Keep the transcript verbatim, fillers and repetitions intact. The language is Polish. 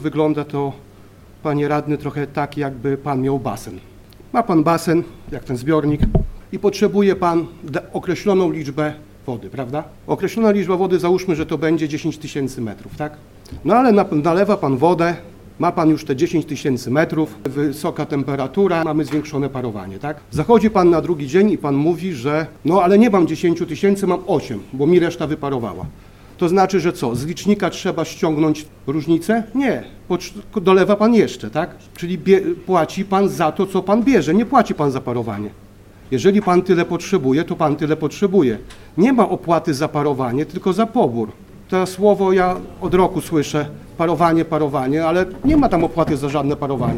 Wygląda to, panie radny, trochę tak, jakby pan miał basen. Ma pan basen, jak ten zbiornik, i potrzebuje pan określoną liczbę wody, prawda? Określona liczba wody, załóżmy, że to będzie dziesięć tysięcy metrów, tak? No ale nalewa pan wodę, ma pan już te dziesięć tysięcy metrów, wysoka temperatura, mamy zwiększone parowanie, tak? Zachodzi pan na drugi dzień i pan mówi, że no ale nie mam dziesięć tysięcy, mam osiem, bo mi reszta wyparowała. To znaczy, że co, z licznika trzeba ściągnąć różnicę? Nie, dolewa pan jeszcze, tak? Czyli płaci pan za to, co pan bierze, nie płaci pan za parowanie. Jeżeli pan tyle potrzebuje, to pan tyle potrzebuje. Nie ma opłaty za parowanie, tylko za pobór. To słowo ja od roku słyszę, parowanie, parowanie, ale nie ma tam opłaty za żadne parowanie.